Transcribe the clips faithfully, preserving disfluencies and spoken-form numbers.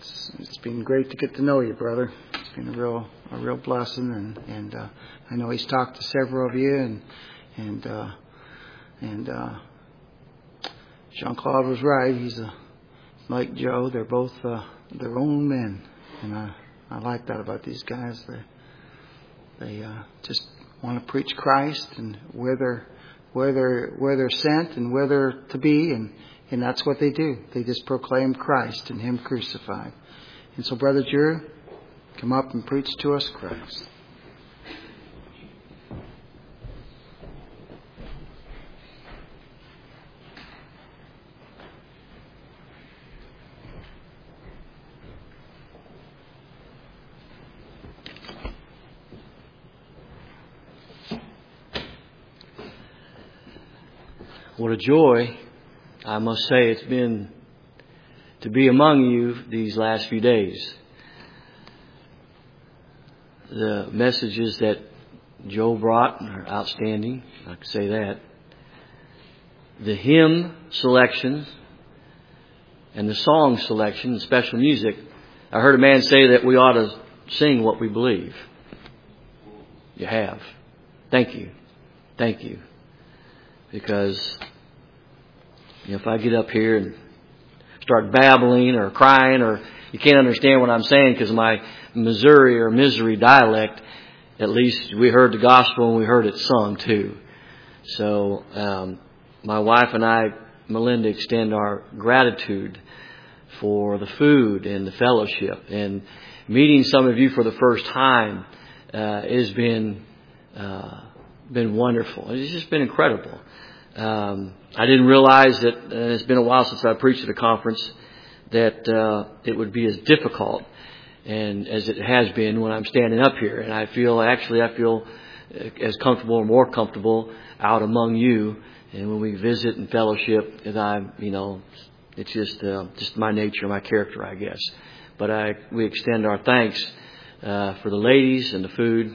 it's it's been great to get to know you, brother. It's been a real a real blessing, and and uh, I know he's talked to several of you, and and uh, and uh, Jean-Claude was right. He's a like Joe. They're both uh, their own men, and I I like that about these guys. They they uh, just want to preach Christ, and where they're where they're where they're sent, and where they're to be, and. And that's what they do. They just proclaim Christ and Him crucified. And so, Brother Drew, come up and preach to us Christ. What a joy, I must say, it's been to be among you these last few days. The messages that Joe brought are outstanding, I can say that. The hymn selections and the song selection, the special music, I heard a man say that we ought to sing what we believe. You have. Thank you. Thank you. Because you know, if I get up here and start babbling or crying, or you can't understand what I'm saying because of my Missouri or Misery dialect, at least we heard the gospel and we heard it sung too. So um, my wife and I, Melinda, extend our gratitude for the food and the fellowship. And meeting some of you for the first time uh, has been uh, been wonderful. It's just been incredible. Um, I didn't realize that, uh, it's been a while since I preached at a conference, that uh, it would be as difficult and as it has been when I'm standing up here. And I feel, actually, I feel as comfortable or more comfortable out among you. And when we visit and fellowship, as I, you know, it's just uh, just my nature, my character, I guess. But I we extend our thanks uh, for the ladies and the food.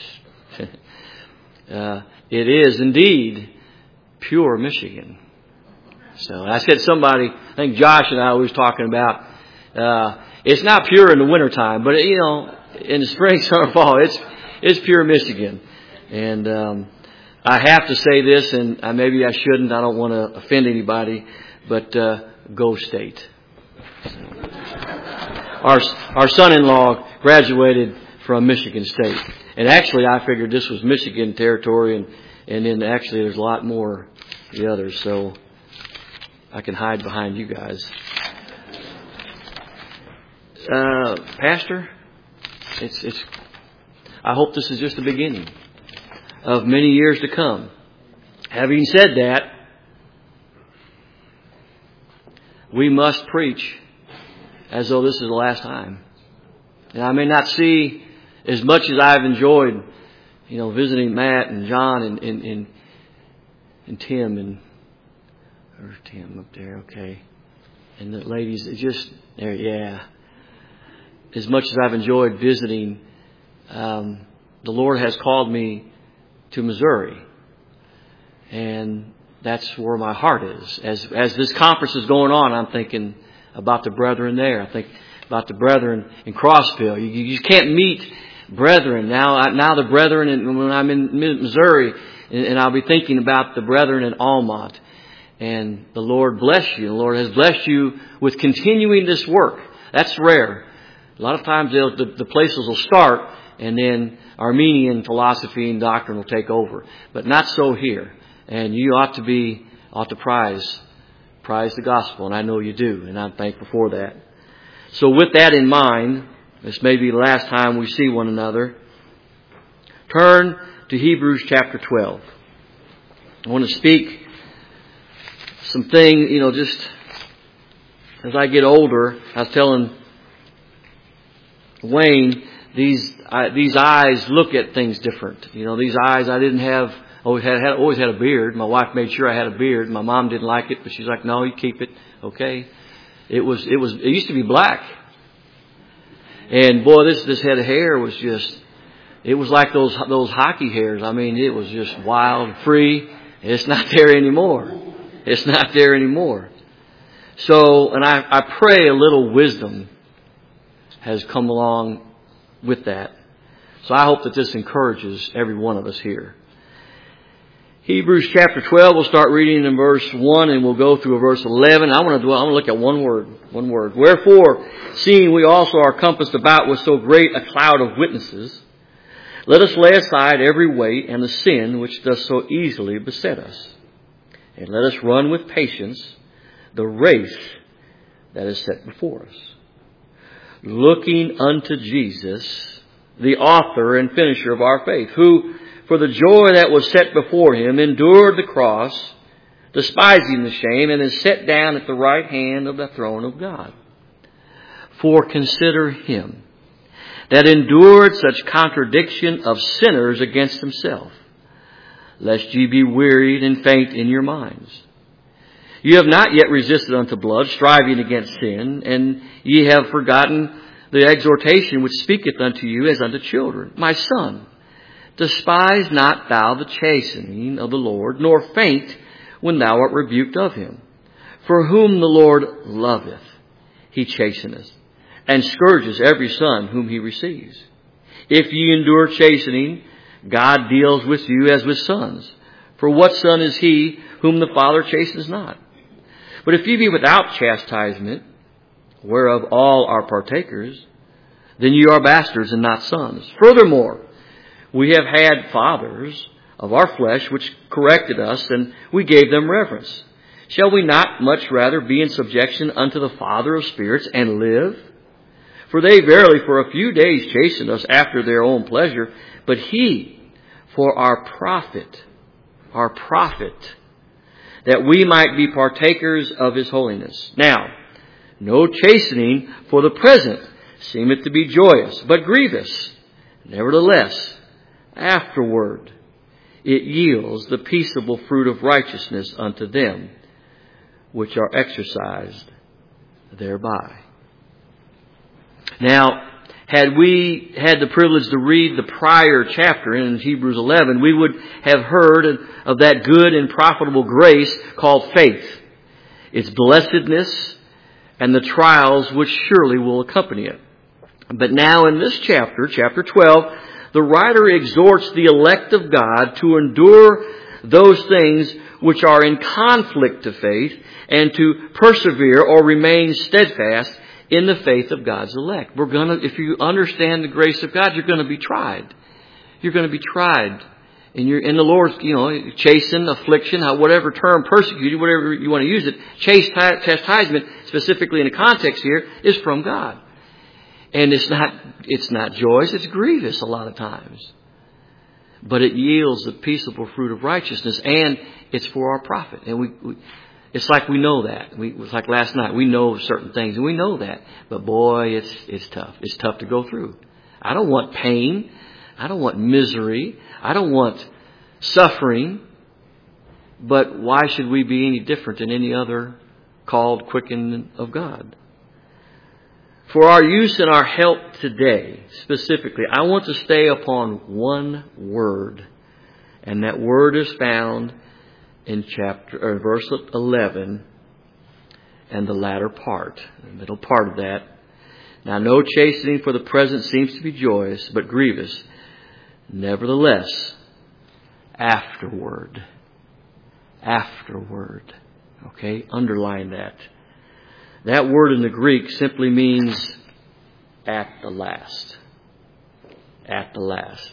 uh, it is indeed pure Michigan. So I said somebody, I think Josh and I was talking about, uh, it's not pure in the wintertime, but you know, in the spring, summer, fall, it's, it's pure Michigan. And, um, I have to say this, and uh, maybe I shouldn't, I don't want to offend anybody, but, uh, go State. So, our, our son-in-law graduated from Michigan State. And actually I figured this was Michigan territory, and, and then actually there's a lot more the others, so I can hide behind you guys. Uh, Pastor, it's it's. I hope this is just the beginning of many years to come. Having said that, we must preach as though this is the last time. And I may not see as much as I've enjoyed, you know, visiting Matt and John and and, and And Tim and or Tim up there, okay, and the ladies. It just there, yeah. As much as I've enjoyed visiting, um, the Lord has called me to Missouri, and that's where my heart is. As as this conference is going on, I'm thinking about the brethren there. I think about the brethren in Crossville. You, you just can't meet brethren now. Now the brethren, and when I'm in Missouri. And I'll be thinking about the brethren in Almont. And the Lord bless you. The Lord has blessed you with continuing this work. That's rare. A lot of times the, the places will start and then Armenian philosophy and doctrine will take over. But not so here. And you ought to be, ought to prize, prize the gospel. And I know you do. And I'm thankful for that. So with that in mind, this may be the last time we see one another. Turn to Hebrews chapter twelve. I want to speak something, you know, just as I get older. I was telling Wayne, these I, these eyes look at things different. You know, these eyes, I didn't have, always had, had always had a beard. My wife made sure I had a beard. My mom didn't like it, but she's like, no, you keep it. Okay. It was, it was, it used to be black. And boy, this, this head of hair was just, it was like those those hockey hairs. I mean, it was just wild, free. It's not there anymore. It's not there anymore. So, and I, I pray a little wisdom has come along with that. So I hope that this encourages every one of us here. Hebrews chapter twelve, we'll start reading in verse one and we'll go through verse eleven. I want to dwell, I want to look at one word, one word. Wherefore, seeing we also are compassed about with so great a cloud of witnesses, let us lay aside every weight and the sin which does so easily beset us. And let us run with patience the race that is set before us. Looking unto Jesus, the author and finisher of our faith, who for the joy that was set before him endured the cross, despising the shame, and is set down at the right hand of the throne of God. For consider him that endured such contradiction of sinners against himself, lest ye be wearied and faint in your minds. You have not yet resisted unto blood, striving against sin, and ye have forgotten the exhortation which speaketh unto you as unto children. My son, despise not thou the chastening of the Lord, nor faint when thou art rebuked of him. For whom the Lord loveth, he chasteneth, and scourges every son whom he receives. If ye endure chastening, God deals with you as with sons. For what son is he whom the Father chastens not? But if ye be without chastisement, whereof all are partakers, then ye are bastards and not sons. Furthermore, we have had fathers of our flesh which corrected us, and we gave them reverence. Shall we not much rather be in subjection unto the Father of spirits and live? For they verily for a few days chastened us after their own pleasure, but he for our profit, our profit, that we might be partakers of his holiness. Now, no chastening for the present seemeth to be joyous, but grievous. Nevertheless, afterward it yields the peaceable fruit of righteousness unto them which are exercised thereby. Now, had we had the privilege to read the prior chapter in Hebrews eleven, we would have heard of that good and profitable grace called faith, its blessedness, and the trials which surely will accompany it. But now in this chapter, chapter twelve, the writer exhorts the elect of God to endure those things which are in conflict to faith and to persevere or remain steadfast in the faith of God's elect. We're gonna, if you understand the grace of God, you're going to be tried. You're going to be tried. And you're in the Lord's, you know, chasten, affliction, whatever term, persecuted, whatever you want to use it, chastisement, specifically in the context here, is from God. And it's not, it's not joyous, it's grievous a lot of times. But it yields the peaceable fruit of righteousness, and it's for our profit. And we, we it's like we know that. We, it's like last night, we know certain things, and we know that. But boy, it's, it's tough. It's tough to go through. I don't want pain. I don't want misery. I don't want suffering. But why should we be any different than any other called quickened of God? For our use and our help today, specifically, I want to stay upon one word. And that word is found in chapter or verse eleven and the latter part, the middle part of that. Now, no chastening for the present seems to be joyous, but grievous. Nevertheless, afterward. Afterward. Okay? Underline that. That word in the Greek simply means at the last. At the last.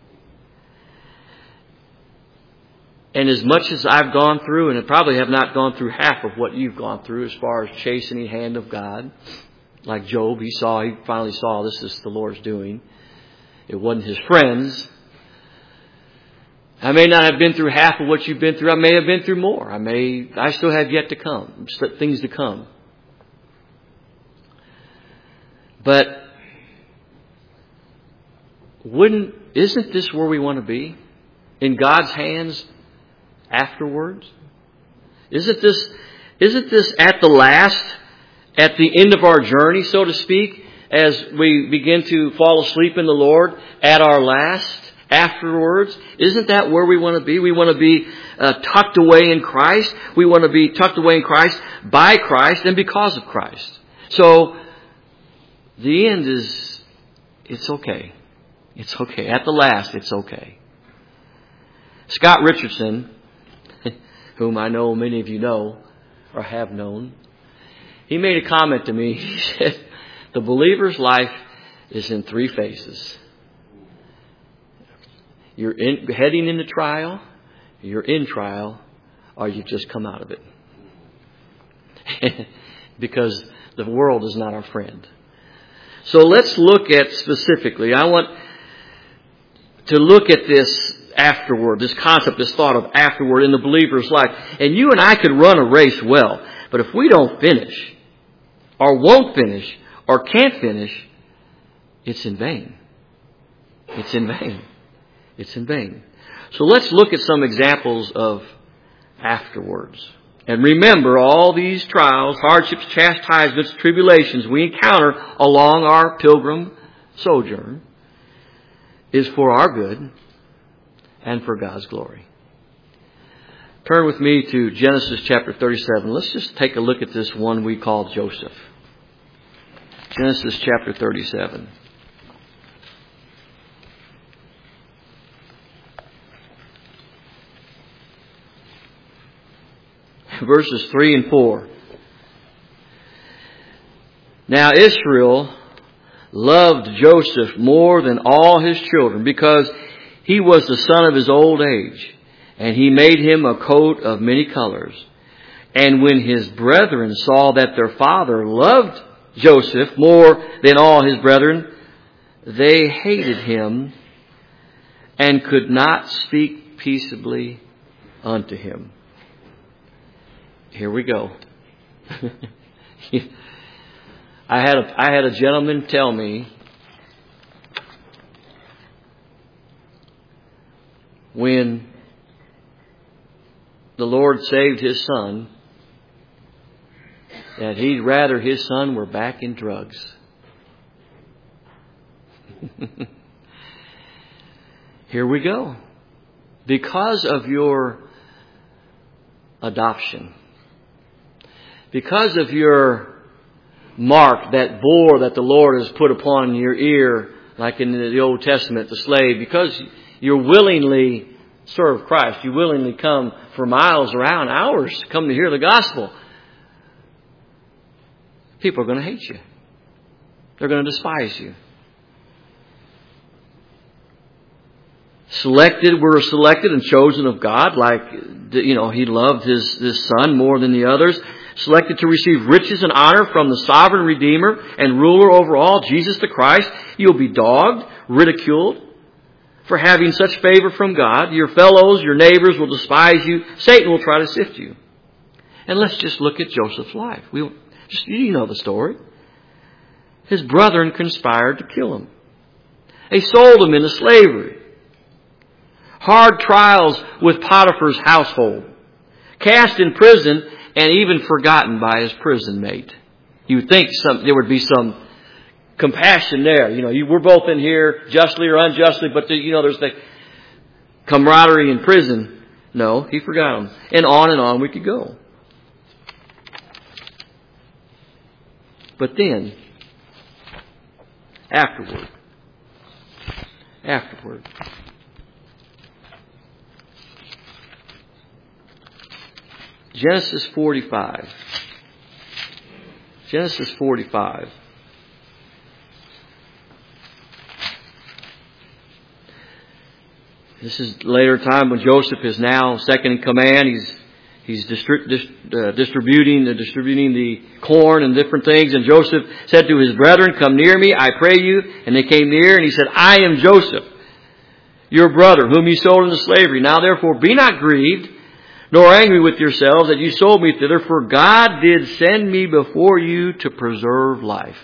And as much as I've gone through, and I probably have not gone through half of what you've gone through as far as chastening hand of God, like Job, he saw, he finally saw this is the Lord's doing. It wasn't his friends. I may not have been through half of what you've been through. I may have been through more. I may, I still have yet to come, things to come. But wouldn't, isn't this where we want to be? In God's hands afterwards? Isn't this, isn't this at the last, at the end of our journey, so to speak, as we begin to fall asleep in the Lord at our last, afterwards? Isn't that where we want to be? We want to be uh, tucked away in Christ. We want to be tucked away in Christ by Christ and because of Christ. So, the end is, it's okay. It's okay. At the last, it's okay. Scott Richardson, whom I know many of you know or have known, he made a comment to me. He said, the believer's life is in three phases. You're in, heading into trial, you're in trial, or you've just come out of it. Because the world is not our friend. So let's look at specifically, I want to look at this afterward, this concept, this thought of afterward in the believer's life. And you and I could run a race well, but if we don't finish, or won't finish, or can't finish, it's in vain. It's in vain. It's in vain. So let's look at some examples of afterwards. And remember, all these trials, hardships, chastisements, tribulations we encounter along our pilgrim sojourn is for our good and for God's glory. Turn with me to Genesis chapter thirty-seven. Let's just take a look at this one we call Joseph. Genesis chapter thirty-seven. Verses three and four. Now Israel loved Joseph more than all his children, because he was the son of his old age, and he made him a coat of many colors. And when his brethren saw that their father loved Joseph more than all his brethren, they hated him and could not speak peaceably unto him. Here we go. I had a, I had a gentleman tell me when the Lord saved his son that he'd rather his son were back in drugs. Here we go. Because of your adoption, because of your mark, that bore that the Lord has put upon your ear, like in the Old Testament, the slave, because you willingly serve Christ, you willingly come for miles around, hours to come to hear the gospel, people are going to hate you. They're going to despise you. Selected, we're selected and chosen of God, like, you know, He loved His, His Son more than the others. Selected to receive riches and honor from the sovereign Redeemer and ruler over all, Jesus the Christ. You'll be dogged, ridiculed for having such favor from God. Your fellows, your neighbors will despise you. Satan will try to sift you. And let's just look at Joseph's life. We just, you know the story. His brethren conspired to kill him. They sold him into slavery. Hard trials with Potiphar's household. Cast in prison and even forgotten by his prison mate. You would think some, there would be some compassion there. You know, you, we're both in here justly or unjustly, but the, you know, there's the camaraderie in prison. No, he forgot him. And on and on we could go. But then, afterward, afterward, Genesis forty-five. Genesis forty-five. This is later time when Joseph is now second in command. He's he's distri- dis- uh, distributing uh, distributing the corn and different things. And Joseph said to his brethren, "Come near me, I pray you." And they came near, and he said, "I am Joseph, your brother, whom you sold into slavery. Now therefore be not grieved, nor angry with yourselves that you sold me thither, for God did send me before you to preserve life.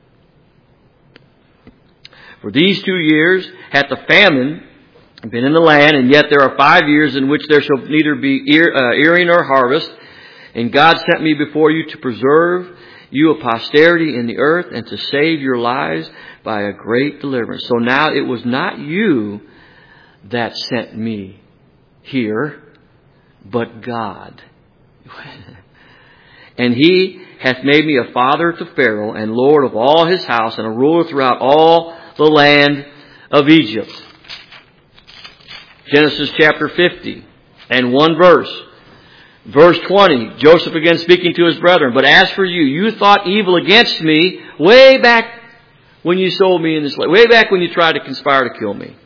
For these two years hath the famine been in the land, and yet there are five years in which there shall neither be ear, uh, earing nor harvest. And God sent me before you to preserve you a posterity in the earth, and to save your lives by a great deliverance. So now it was not you that sent me here, but God." And he hath made me a father to Pharaoh, and lord of all his house, and a ruler throughout all the land of Egypt. Genesis chapter fifty and one verse. Verse twenty, Joseph again speaking to his brethren. But as for you, you thought evil against me way back when you sold me in this slave, way back when you tried to conspire to kill me.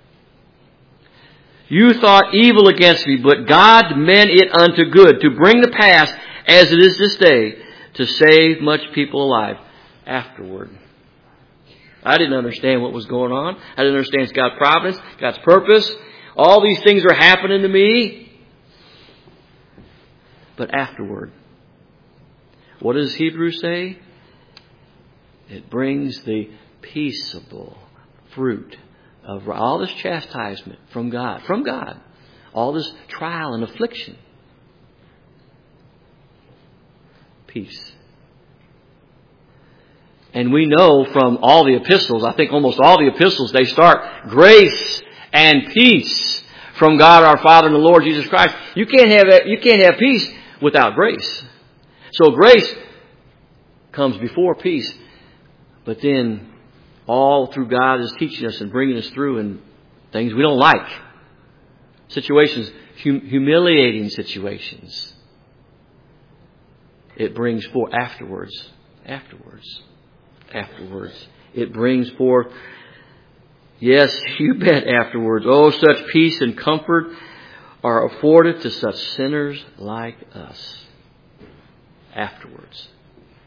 You thought evil against me, but God meant it unto good, to bring to pass, as it is this day, to save much people alive. Afterward. I didn't understand what was going on. I didn't understand God's providence, God's purpose. All these things are happening to me. But afterward. What does Hebrews say? It brings the peaceable fruit of all this chastisement from God. From God. All this trial and affliction. Peace. And we know from all the epistles, I think almost all the epistles, they start grace and peace from God our Father and the Lord Jesus Christ. You can't have you can't have peace without grace. So grace comes before peace. But then all through God is teaching us and bringing us through in things we don't like. Situations, hum- humiliating situations. It brings forth afterwards, afterwards, afterwards. It brings forth, yes, you bet afterwards. Oh, such peace and comfort are afforded to such sinners like us. Afterwards.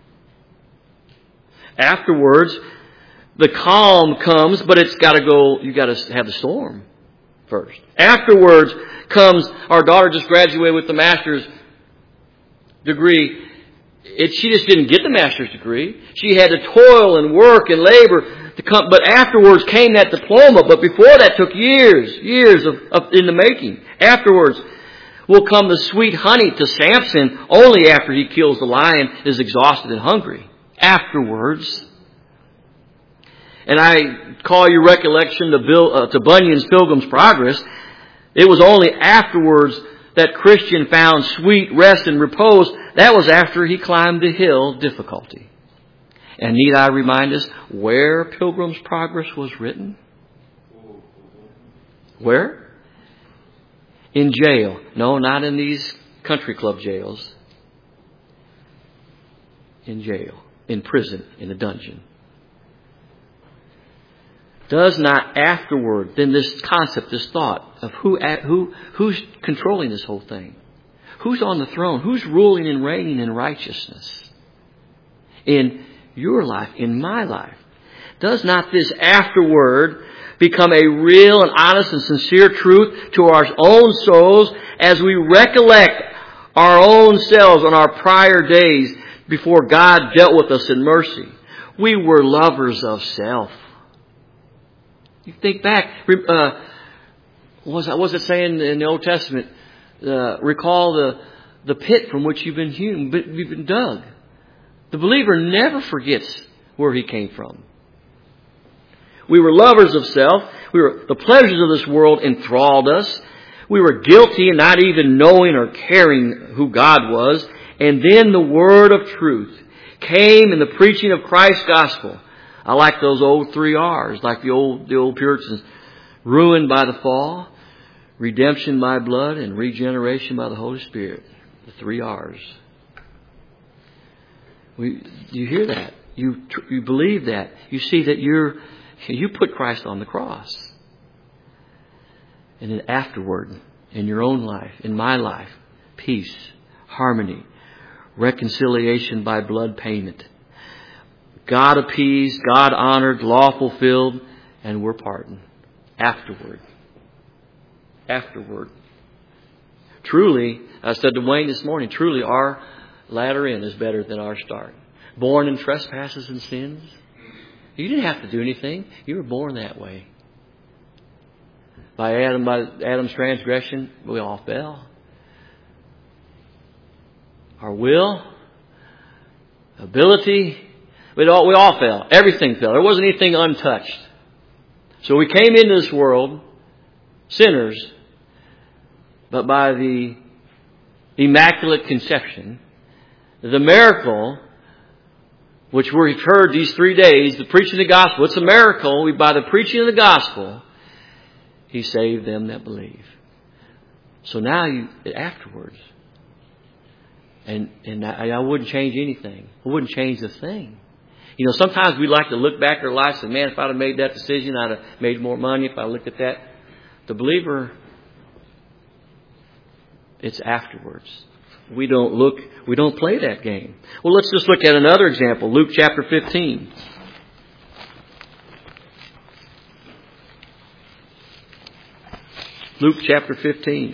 Afterwards, the calm comes, but it's got to go, you got to have the storm first. Afterwards comes, our daughter just graduated with the master's degree. It, she just didn't get the master's degree. She had to toil and work and labor to come, but afterwards came that diploma. But before that took years, years of, of in the making. Afterwards will come the sweet honey to Samson only after he kills the lion, is exhausted and hungry. Afterwards. And I call your recollection to, Bill, uh, to Bunyan's Pilgrim's Progress. It was only afterwards that Christian found sweet rest and repose. That was after he climbed the hill difficulty. And need I remind us where Pilgrim's Progress was written? Where? In jail. No, not in these country club jails. In jail. In prison. In a dungeon. Does not afterward, then this concept, this thought of who, who, who's controlling this whole thing? Who's on the throne? Who's ruling and reigning in righteousness? In your life, in my life. Does not this afterward become a real and honest and sincere truth to our own souls as we recollect our own selves on our prior days before God dealt with us in mercy? We were lovers of self. You think back, uh, what was, was it saying in the Old Testament? Uh, recall the, the pit from which you've been hewn, you've been dug. The believer never forgets where he came from. We were lovers of self. We were, the pleasures of this world enthralled us. We were guilty in not even knowing or caring who God was. And then the word of truth came in the preaching of Christ's gospel. I like those old three R's, like the old the old Puritans. Ruined by the fall, redemption by blood, and regeneration by the Holy Spirit. The three R's. We, you hear that? You you believe that? You see that you're you put Christ on the cross. And then afterward, in your own life, in my life, peace, harmony, reconciliation by blood payment. God appeased, God honored, law fulfilled, and we're pardoned. Afterward. Afterward. Truly, I said to Wayne this morning, truly our latter end is better than our start. Born in trespasses and sins. You didn't have to do anything. You were born that way. By Adam, by Adam's transgression, we all fell. Our will, ability, we all, we all fell. Everything fell. There wasn't anything untouched. So we came into this world sinners, but by the immaculate conception, the miracle, which we've heard these three days, the preaching of the gospel, it's a miracle. We, by the preaching of the gospel, He saved them that believe. So now you, afterwards, and, and I, I wouldn't change anything. I wouldn't change a thing. You know, sometimes we like to look back at our lives and say, man, if I'd have made that decision, I'd have made more money if I looked at that. The believer, it's afterwards. We don't look, we don't play that game. Well, let's just look at another example. Luke chapter fifteen. Luke chapter fifteen.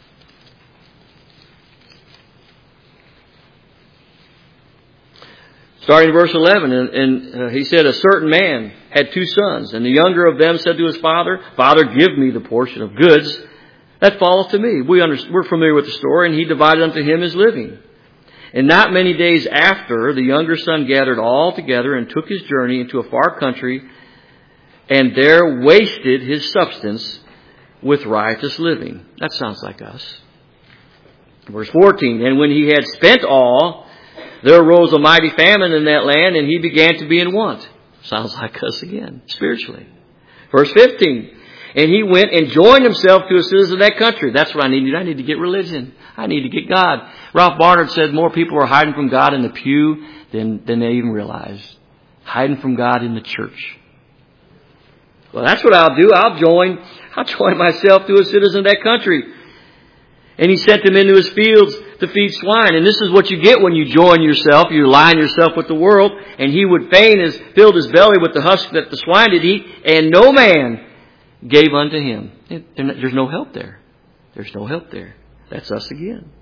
Starting in verse eleven, and, and uh, he said, a certain man had two sons, and the younger of them said to his father, Father, give me the portion of goods that falleth to me. We under, we're familiar with the story, and he divided unto him his living. And not many days after, the younger son gathered all together and took his journey into a far country, and there wasted his substance with riotous living. That sounds like us. Verse fourteen, and when he had spent all, there arose a mighty famine in that land, and he began to be in want. Sounds like us again, spiritually. Verse fifteen, and he went and joined himself to a citizen of that country. That's what I need. I need to get religion. I need to get God. Ralph Barnard said more people are hiding from God in the pew than, than they even realize. Hiding from God in the church. Well, that's what I'll do. I'll join, I'll join myself to a citizen of that country. And he sent him into his fields to feed swine. And this is what you get when you join yourself. You align yourself with the world. And he would fain has filled his belly with the husk that the swine did eat. And no man gave unto him. There's no help there. There's no help there. That's us again.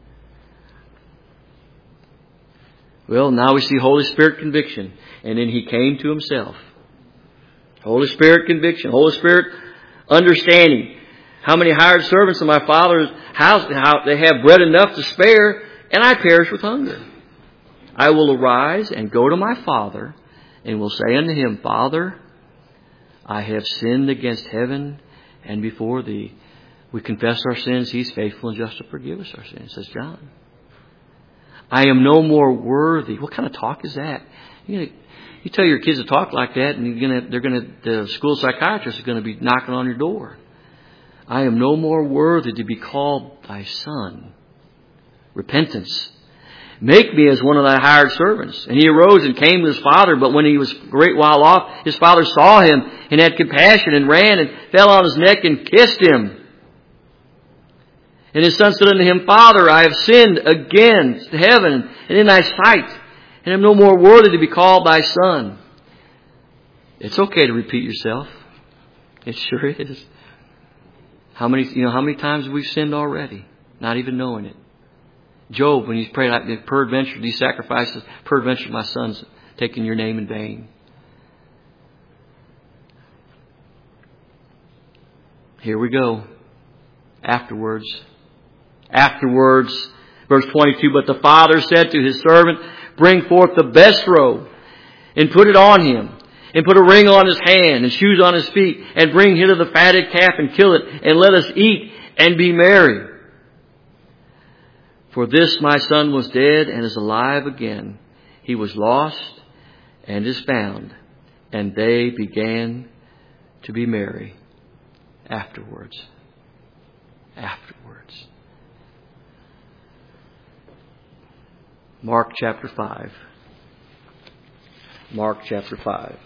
Well, now we see Holy Spirit conviction. And then he came to himself. Holy Spirit conviction. Holy Spirit understanding. How many hired servants in my Father's house, how they have bread enough to spare, and I perish with hunger. I will arise and go to my Father, and will say unto him, Father, I have sinned against heaven and before thee. We confess our sins. He's faithful and just to forgive us our sins, says John. I am no more worthy. What kind of talk is that? You know, you tell your kids to talk like that, and you're gonna, they're going to, the school psychiatrist is going to be knocking on your door. I am no more worthy to be called thy son. Repentance. Make me as one of thy hired servants. And he arose and came to his father, but when he was a great while off, his father saw him and had compassion and ran and fell on his neck and kissed him. And his son said unto him, Father, I have sinned against heaven and in thy sight, and am no more worthy to be called thy son. It's okay to repeat yourself. It sure is. How many, you know, how many times have we sinned already, not even knowing it? Job, when he's prayed, like, peradventure, these sacrifices, peradventure, my son's taking your name in vain. Here we go. Afterwards. Afterwards, verse twenty-two, but the father said to his servant, bring forth the best robe and put it on him. And put a ring on his hand and shoes on his feet, and bring hither the fatted calf and kill it, and let us eat and be merry. For this my son was dead and is alive again. He was lost and is found. And they began to be merry afterwards. Afterwards. Mark chapter five. Mark chapter five.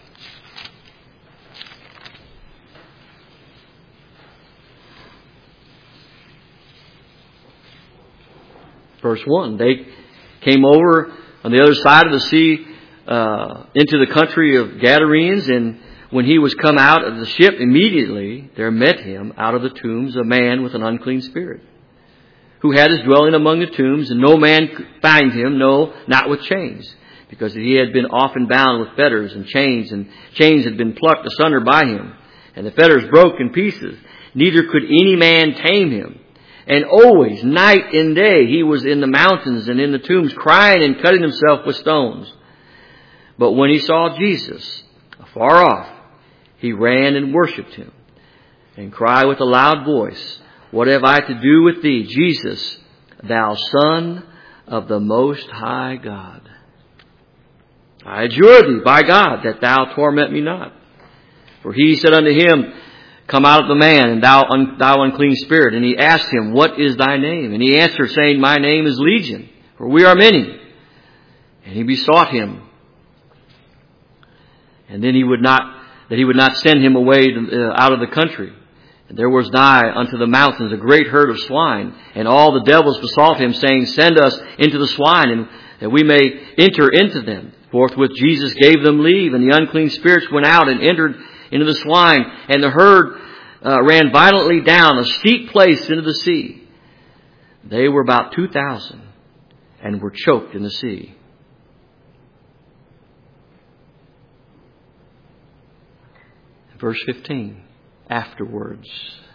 Verse one, they came over on the other side of the sea uh, into the country of Gadarenes, and when he was come out of the ship, immediately there met him out of the tombs a man with an unclean spirit, who had his dwelling among the tombs, and no man could find him, no, not with chains, because he had been often bound with fetters and chains, and chains had been plucked asunder by him, and the fetters broke in pieces. Neither could any man tame him. And always, night and day, he was in the mountains and in the tombs, crying and cutting himself with stones. But when he saw Jesus afar off, he ran and worshipped him, and cried with a loud voice, What have I to do with thee, Jesus, thou Son of the Most High God. I adjure thee by God that thou torment me not. For he said unto him, Come out of the man, and thou, un, thou unclean spirit. And he asked him, What is thy name? And he answered, saying, My name is Legion, for we are many. And he besought him, and then he would not, that he would not send him away to, uh, out of the country. And there was nigh unto the mountains a great herd of swine, and all the devils besought him, saying, Send us into the swine, and that we may enter into them. Forthwith Jesus gave them leave, and the unclean spirits went out and entered into the swine, and the herd uh, ran violently down a steep place into the sea. They were about two thousand, and were choked in the sea. Verse fifteen. Afterwards.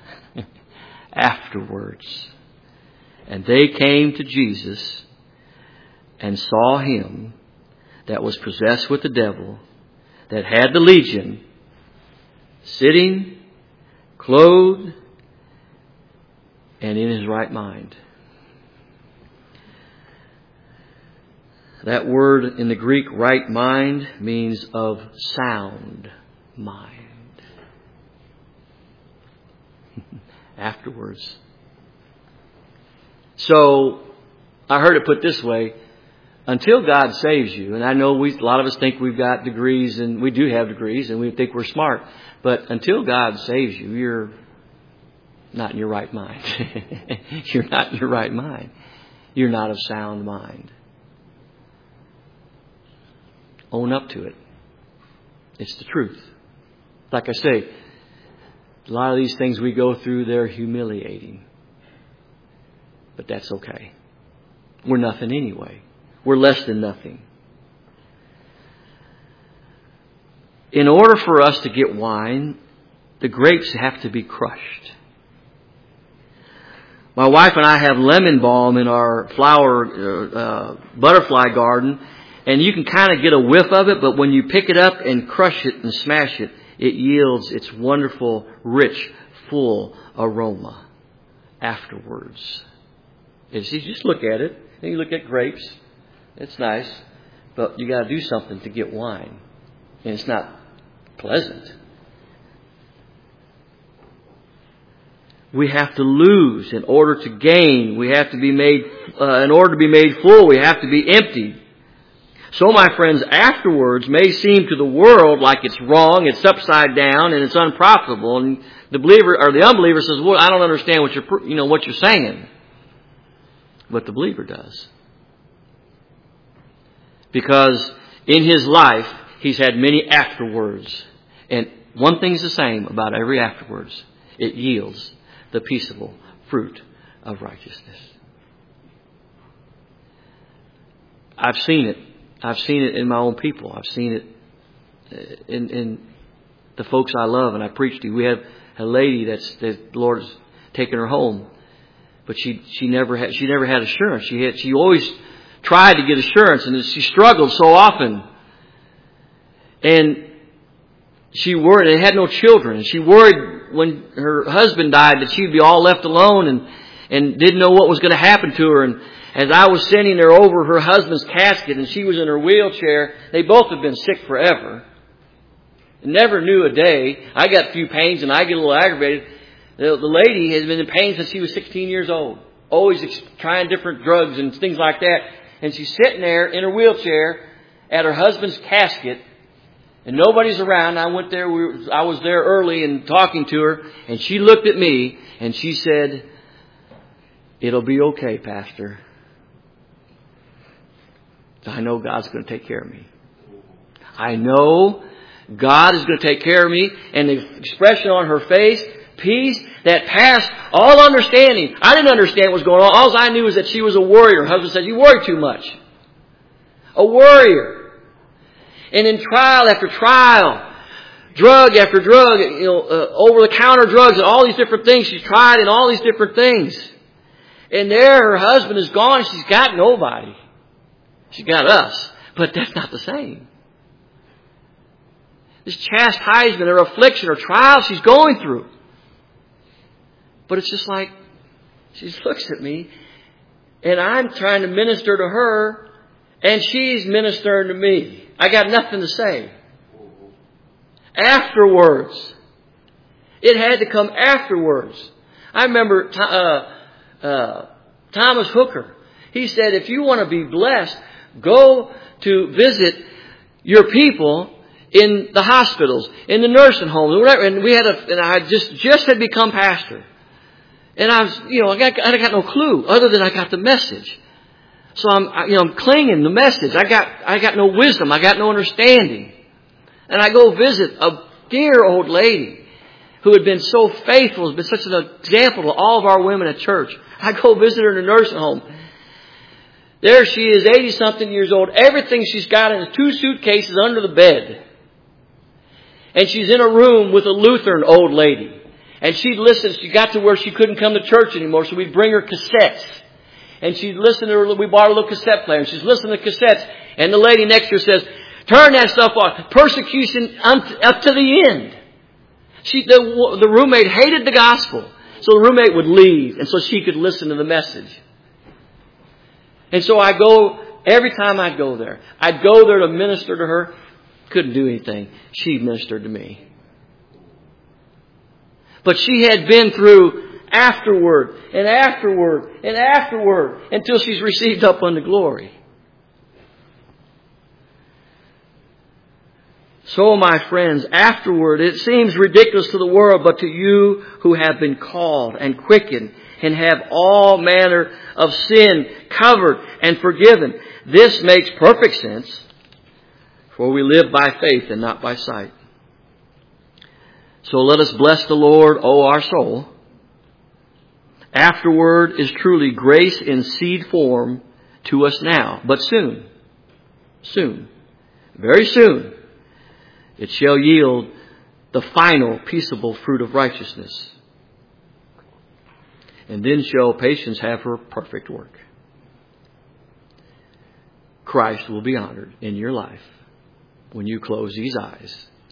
Afterwards. And they came to Jesus and saw him that was possessed with the devil, that had the legion, sitting, clothed, and in his right mind. That word in the Greek, right mind, means of sound mind. Afterwards. So, I heard it put this way. Until God saves you, and I know we, a lot of us think we've got degrees, and we do have degrees, and we think we're smart. But until God saves you, you're not in your right mind. You're not in your right mind. You're not of sound mind. Own up to it. It's the truth. Like I say, a lot of these things we go through, they're humiliating. But that's okay. We're nothing anyway. We're less than nothing. In order for us to get wine, the grapes have to be crushed. My wife and I have lemon balm in our flower uh, butterfly garden, and you can kind of get a whiff of it, but when you pick it up and crush it and smash it, it yields its wonderful, rich, full aroma afterwards. You see, just look at it. And you look at grapes. It's nice, but you got to do something to get wine, and it's not pleasant. We have to lose in order to gain. We have to be made, uh, in order to be made full, we have to be emptied. So, my friends, afterwards may seem to the world like it's wrong, it's upside down, and it's unprofitable. And the believer or the unbeliever says, "Well, I don't understand what you're, you know, what you're saying," but the believer does. Because in his life, he's had many afterwards. And one thing's the same about every afterwards. It yields the peaceable fruit of righteousness. I've seen it. I've seen it in my own people. I've seen it in, in the folks I love and I preach to. We have a lady that's, that the Lord has taken her home. But she, she never had, she never had assurance. She had, she always tried to get assurance, and she struggled so often. And she worried, and had no children. And she worried when her husband died that she'd be all left alone and, and didn't know what was going to happen to her. And as I was sending her over her husband's casket and she was in her wheelchair, they both had been sick forever. Never knew a day. I got a few pains and I get a little aggravated. The, the lady has been in pain since she was sixteen years old. Always ex- trying different drugs and things like that. And she's sitting there in her wheelchair at her husband's casket, and nobody's around. I went there. We were, I was there early and talking to her, and she looked at me and she said, "It'll be okay, Pastor. I know God's going to take care of me. I know God is going to take care of me." And the expression on her face, peace that passed all understanding. I didn't understand what was going on. All I knew was that she was a warrior. Her husband said, "You worry too much." A warrior. And in trial after trial, drug after drug, you know, uh, over-the-counter drugs and all these different things. She's tried and all these different things. And there her husband is gone. She's got nobody. She's got us. But that's not the same. This chastisement or affliction or trial she's going through. But it's just like, she looks at me And I'm trying to minister to her, and she's ministering to me. I got nothing to say. Afterwards. It had to come afterwards. I remember uh, uh, Thomas Hooker. He said, if you want to be blessed, go to visit your people in the hospitals, in the nursing homes, whatever. And we had a, and I just just had become pastor, and I was, you know, I got I got no clue other than I got the message. So I'm, you know, I'm clinging the message. I got I got no wisdom. I got no understanding, and I go visit a dear old lady who had been so faithful, has been such an example to all of our women at church. I go visit her in a nursing home. There she is, eighty-something years old. Everything she's got in two suitcases under the bed. And she's in a room with a Lutheran old lady. And she'd listen. She got to where she couldn't come to church anymore, so we'd bring her cassettes. And she'd listen to her. We bought her a little cassette player. And she's listening to cassettes. And the lady next to her says, turn that stuff on. Persecution up to the end. She, the, the roommate hated the gospel. So the roommate would leave. And so she could listen to the message. And so I go, every time I'd go there, I'd go there to minister to her. Couldn't do anything. She ministered to me. But she had been through afterward and afterward and afterward until she's received up unto glory. So, my friends, afterward, it seems ridiculous to the world, but to you who have been called and quickened and have all manner of sin covered and forgiven, this makes perfect sense, for we live by faith and not by sight. So let us bless the Lord, O our soul. Afterward is truly grace in seed form to us now, but soon, soon, very soon, it shall yield the final peaceable fruit of righteousness. And then shall patience have her perfect work. Christ will be honored in your life when you close these eyes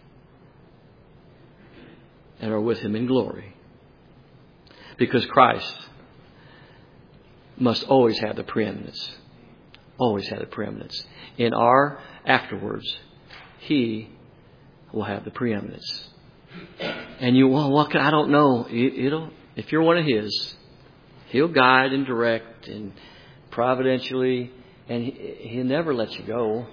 and are with Him in glory. Because Christ must always have the preeminence. Always have the preeminence. In our afterwards, He will have the preeminence. And you, well, what can, I don't know. It, it'll, if you're one of His, He'll guide and direct and providentially, and he, He'll never let you go.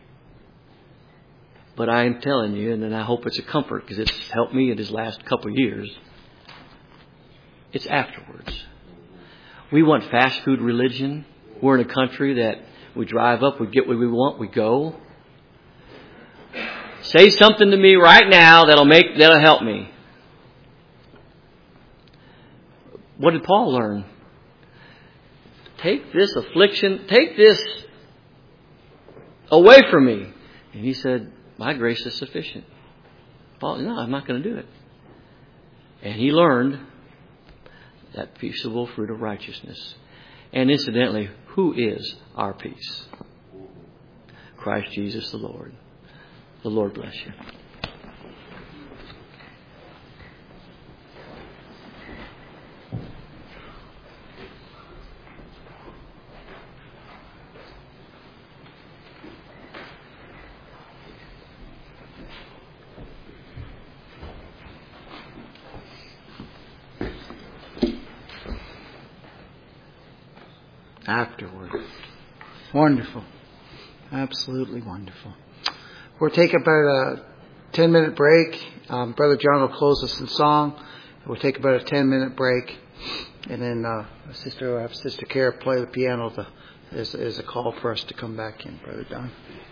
But I am telling you, and I hope it's a comfort because it's helped me in these last couple of years, it's afterwards. We want fast food religion. We're in a country that we drive up, we get what we want, we go. Say something to me right now that'll make that'll help me. What did Paul learn? Take this affliction, take this away from me. And he said, my grace is sufficient. Paul, no, I'm not going to do it. And he learned that peaceable fruit of righteousness. And incidentally, who is our peace? Christ Jesus the Lord. The Lord bless you. Afterward. Wonderful. Absolutely wonderful. We'll take about a ten minute break. Um, Brother John will close us in song. We'll take about a ten minute break. And then uh, Sister will have Sister Kara play the piano to, as, as a call for us to come back in, Brother Don.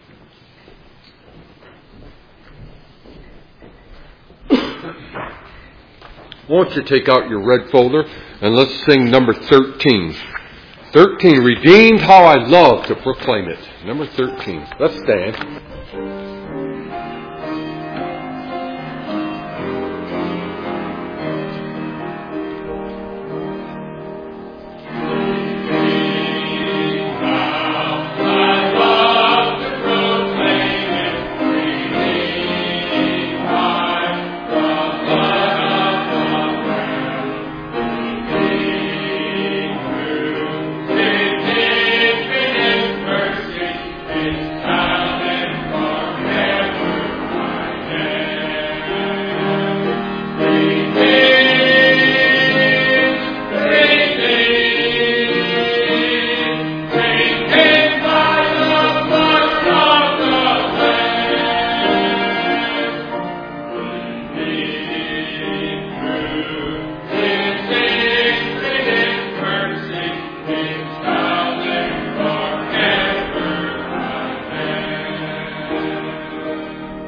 Won't you take out your red folder and let's sing number thirteen. thirteen, Redeemed, how I love to proclaim it. Number thirteen. Let's stand.